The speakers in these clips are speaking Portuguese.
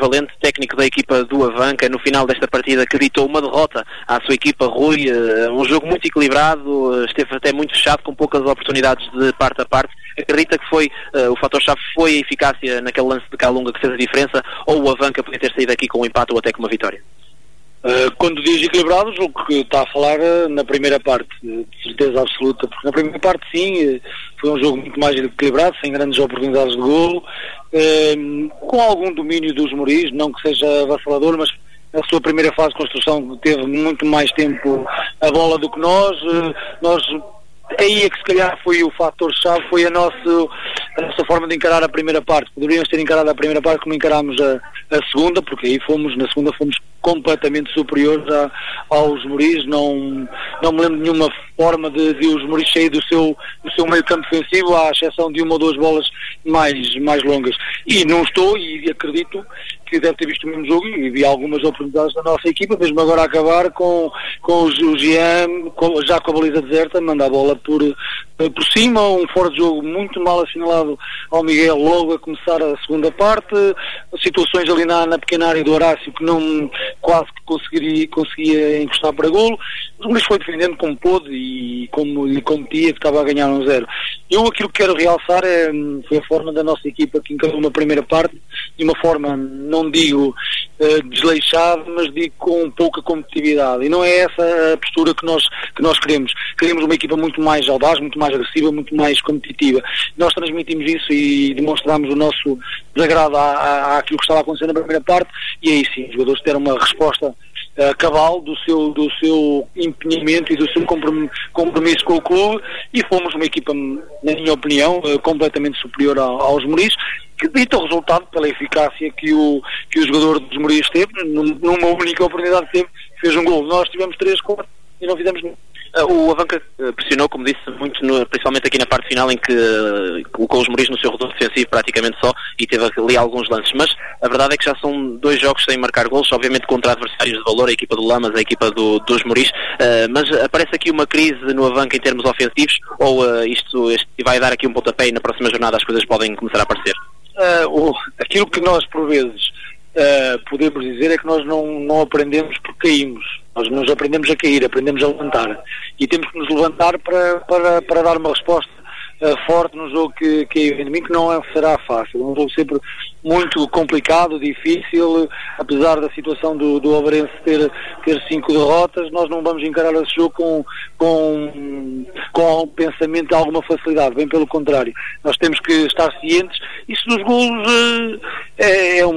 Valente, técnico da equipa do Avanca, no final desta partida acreditou uma derrota à sua equipa. Rui, um jogo muito equilibrado, esteve até muito fechado, com poucas oportunidades de parte a parte. Acredita que foi o fator-chave foi a eficácia naquele lance de Calunga que fez a diferença, ou o Avanca podia ter saído aqui com um empate ou até com uma vitória? Quando diz equilibrado, o jogo que está a falar na primeira parte, de certeza absoluta, porque na primeira parte sim, foi um jogo muito mais equilibrado, sem grandes oportunidades de golo, com algum domínio dos Moris, não que seja avassalador, mas a sua primeira fase de construção teve muito mais tempo a bola do que nós. Aí é que se calhar foi o fator-chave, foi a nossa forma de encarar a primeira parte. Poderíamos ter encarado a primeira parte como encarámos a segunda, porque aí na segunda fomos completamente superiores aos Moris. Não me lembro de nenhuma forma de os Moris sair do seu meio campo defensivo, à exceção de uma ou duas bolas mais longas. E não estou, e acredito que deve ter visto o mesmo jogo, e vi algumas oportunidades da nossa equipa, mesmo agora a acabar com o Jean, já com a baliza deserta, manda a bola por cima, um fora de jogo muito mal assinalado ao Miguel logo a começar a segunda parte, situações ali na pequena área do Horácio que não quase que conseguia encostar para golo. Mas foi defendendo como pôde e como lhe competia, que estava a ganhar 1-0. Aquilo que quero realçar foi a forma da nossa equipa que encarou uma primeira parte de uma forma, não digo desleixada, mas digo com pouca competitividade, e não é essa a postura que nós queremos. Queremos uma equipa muito mais audaz, muito mais agressiva, muito mais competitiva. Nós transmitimos isso e demonstramos o nosso desagrado àquilo que estava acontecendo na primeira parte, e aí sim, os jogadores deram uma resposta cabal do seu empenhamento e do seu compromisso com o clube, e fomos uma equipa, na minha opinião, completamente superior aos Moris, que dita o resultado pela eficácia que o jogador dos Moris teve, numa única oportunidade que teve, fez um gol. Nós tivemos 3, 4 e não fizemos nenhum. O Avanca pressionou, como disse, muito, principalmente aqui na parte final, em que colocou os Moris no seu reduto defensivo praticamente só, e teve ali alguns lances, mas a verdade é que já são 2 jogos sem marcar golos, obviamente contra adversários de valor, a equipa do Lamas, a equipa dos Moris, mas aparece aqui uma crise no Avanca em termos ofensivos, ou isto vai dar aqui um pontapé e na próxima jornada as coisas podem começar a aparecer? Aquilo que nós por vezes podemos dizer é que nós não aprendemos porque caímos. Nós aprendemos a cair, aprendemos a levantar, e temos que nos levantar para dar uma resposta forte no jogo que é em mim, que não será fácil. É um jogo sempre muito complicado, difícil, apesar da situação do Ovarense ter 5 derrotas. Nós não vamos encarar esse jogo com o pensamento de alguma facilidade, bem pelo contrário. Nós temos que estar cientes. Isso dos golos é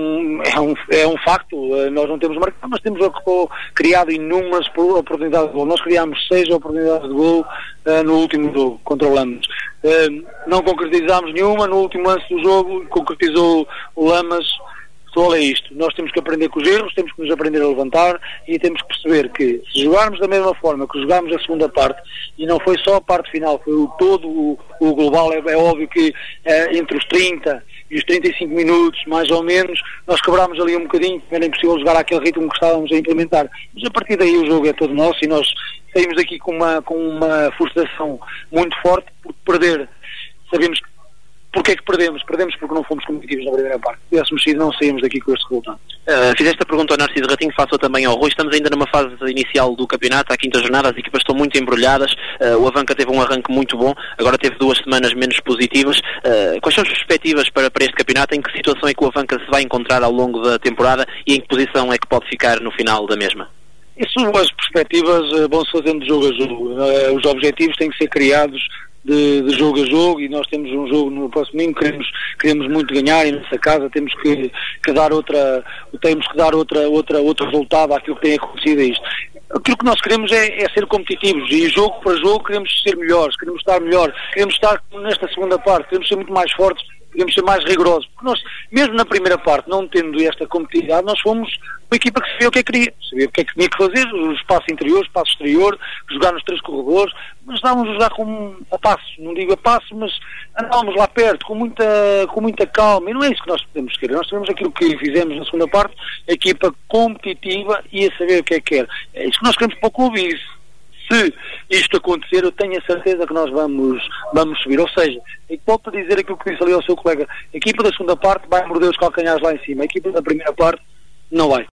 um facto. Nós não temos marcado, mas temos criado inúmeras oportunidades de gol. Nós criámos 6 oportunidades de gol no último jogo contra o Lamas. Não concretizámos nenhuma. No último lance do jogo concretizou o Lamas. Só é isto. Nós temos que aprender com os erros, temos que nos aprender a levantar, e temos que perceber que se jogarmos da mesma forma que jogámos a segunda parte, e não foi só a parte final, foi o global, é óbvio que entre os 30 e os 35 minutos, mais ou menos, nós quebrámos ali um bocadinho, era impossível jogar aquele ritmo que estávamos a implementar. Mas a partir daí o jogo é todo nosso, e nós saímos daqui com uma frustração muito forte por perder. Sabemos porque é que perdemos? Perdemos porque não fomos competitivos na primeira parte. Se tivéssemos sido, não saímos daqui com este resultado. Fizeste a pergunta ao Narciso Ratinho, faço também ao Rui. Estamos ainda numa fase inicial do campeonato, à 5ª jornada, as equipas estão muito embrulhadas. O Avanca teve um arranque muito bom, agora teve 2 semanas menos positivas. Quais são as perspectivas para este campeonato? Em que situação é que o Avanca se vai encontrar ao longo da temporada, e em que posição é que pode ficar no final da mesma? Isso, as perspectivas vão-se fazendo de jogo a jogo. Os objetivos têm que ser criados de jogo a jogo, e nós temos um jogo no próximo domingo, queremos muito ganhar, e nessa casa temos que dar outro resultado àquilo que tem acontecido a isto. Aquilo que nós queremos é ser competitivos, e jogo para jogo queremos ser melhores, queremos estar melhor, queremos estar nesta segunda parte, queremos ser muito mais fortes, queremos ser mais rigorosos, porque nós, mesmo na primeira parte, não tendo esta competitividade, nós fomos uma equipa que sabia o que é que queria, sabia o que é que tinha que fazer, o espaço interior, o espaço exterior, jogar nos 3 corredores, mas estávamos a jogar a passo, não digo a passo, mas andávamos lá perto, com muita calma, e não é isso que nós podemos querer. Nós sabemos aquilo que fizemos na segunda parte, a equipa competitiva e a saber o que é que quer. É isso que nós queremos para o clube, isso. se isto acontecer, eu tenho a certeza que nós vamos subir. Ou seja, volto a dizer aquilo que disse ali ao seu colega, a equipa da segunda parte vai morder os calcanhares lá em cima, a equipa da primeira parte não vai.